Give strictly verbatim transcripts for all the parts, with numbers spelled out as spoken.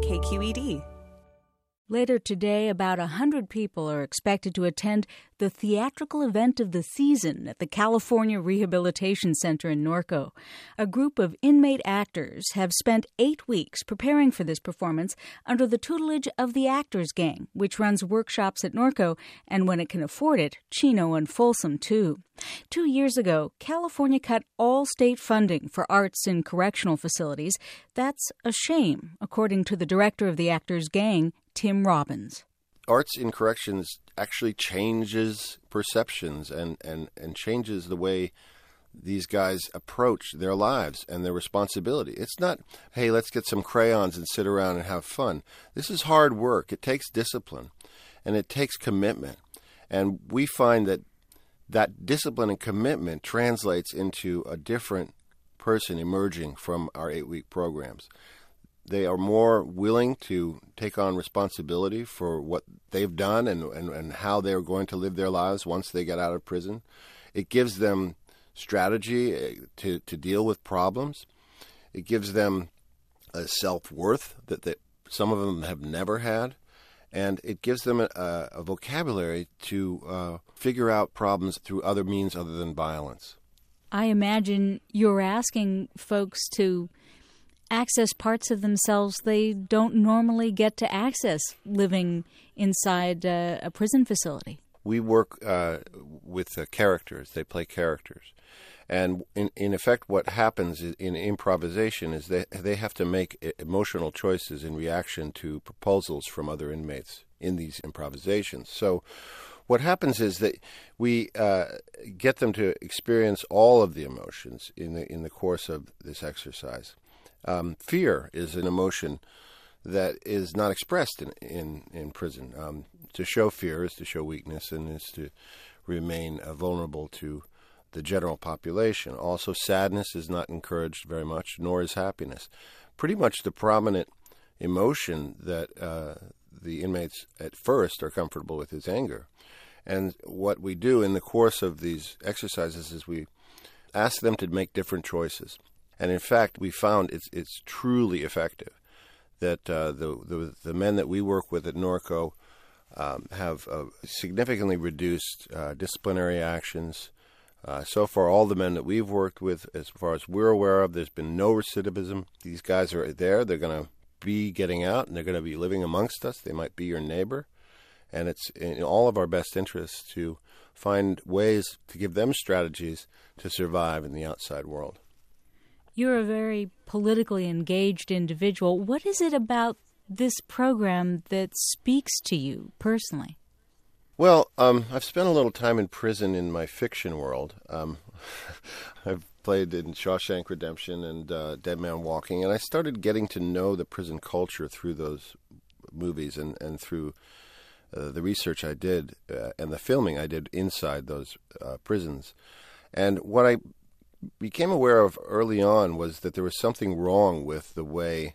K Q E D. Later today, about one hundred people are expected to attend the theatrical event of the season at the California Rehabilitation Center in Norco. A group of inmate actors have spent eight weeks preparing for this performance under the tutelage of the Actors Gang, which runs workshops at Norco, and when it can afford it, Chino and Folsom, too. Two years ago, California cut all state funding for arts in correctional facilities. That's a shame, according to the director of the Actors Gang, Tim Robbins. Arts in corrections actually changes perceptions and, and, and changes the way these guys approach their lives and their responsibility. It's not, hey, let's get some crayons and sit around and have fun. This is hard work. It takes discipline, and it takes commitment. And we find that that discipline and commitment translates into a different person emerging from our eight-week programs. They are more willing to take on responsibility for what they've done and, and, and how they're going to live their lives once they get out of prison. It gives them strategy to, to deal with problems. It gives them a self-worth that, that some of them have never had. And it gives them a, a vocabulary to uh, figure out problems through other means other than violence. I imagine you're asking folks to access parts of themselves they don't normally get to access living inside uh, a prison facility. We work uh, with uh, characters. They play characters. And in, in effect, what happens in improvisation is they, they have to make emotional choices in reaction to proposals from other inmates in these improvisations. So what happens is that we uh, get them to experience all of the emotions in the, in the course of this exercise. Um, fear is an emotion that is not expressed in, in, in prison. Um, to show fear is to show weakness and is to remain uh, vulnerable to the general population. Also, sadness is not encouraged very much, nor is happiness. Pretty much the prominent emotion that uh, the inmates at first are comfortable with is anger. And what we do in the course of these exercises is we ask them to make different choices. And in fact, we found it's it's truly effective. That uh, the, the the men that we work with at Norco um, have uh, significantly reduced uh, disciplinary actions. Uh, so far, all the men that we've worked with, as far as we're aware of, there's been no recidivism. These guys are there. They're going to be getting out, and they're going to be living amongst us. They might be your neighbor. And it's in all of our best interests to find ways to give them strategies to survive in the outside world. You're a very politically engaged individual. What is it about this program that speaks to you personally? Well, um, I've spent a little time in prison in my fiction world. Um, I've played in Shawshank Redemption and uh, Dead Man Walking, and I started getting to know the prison culture through those movies and, and through uh, the research I did uh, and the filming I did inside those uh, prisons. And what I became aware of early on was that there was something wrong with the way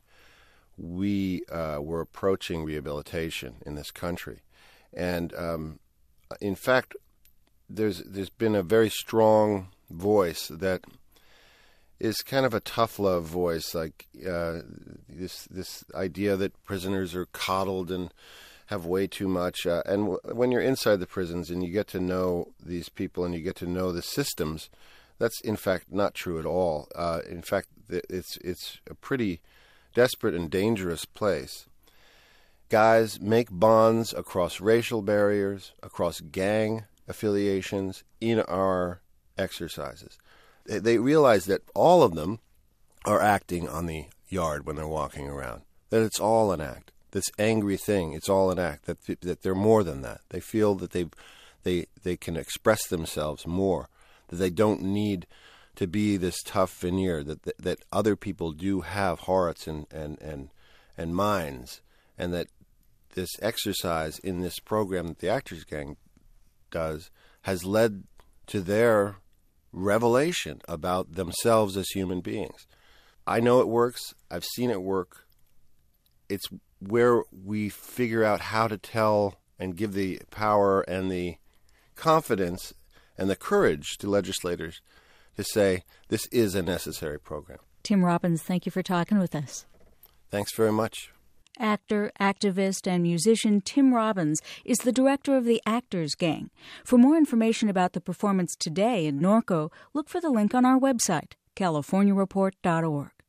we uh, were approaching rehabilitation in this country. And um, in fact, there's there's been a very strong voice that is kind of a tough love voice, like uh, this this idea that prisoners are coddled and have way too much. Uh, and w- when you're inside the prisons and you get to know these people and you get to know the systems, that's in fact not true at all. Uh, in fact, it's it's a pretty desperate and dangerous place. Guys make bonds across racial barriers, across gang affiliations in our exercises. They, they realize that all of them are acting on the yard when they're walking around, that it's all an act. This angry thing, it's all an act, that that they're more than that. They feel that they they they can express themselves more, that they don't need to be this tough veneer, that that, that other people do have hearts and, and, and, and minds, and that this exercise in this program that the Actors Gang does has led to their revelation about themselves as human beings. I know it works. I've seen it work. It's where we figure out how to tell and give the power and the confidence and the courage to legislators to say this is a necessary program. Tim Robbins, thank you for talking with us. Thanks very much. Actor, activist, and musician Tim Robbins is the director of the Actors Gang. For more information about the performance today in Norco, look for the link on our website, california report dot org.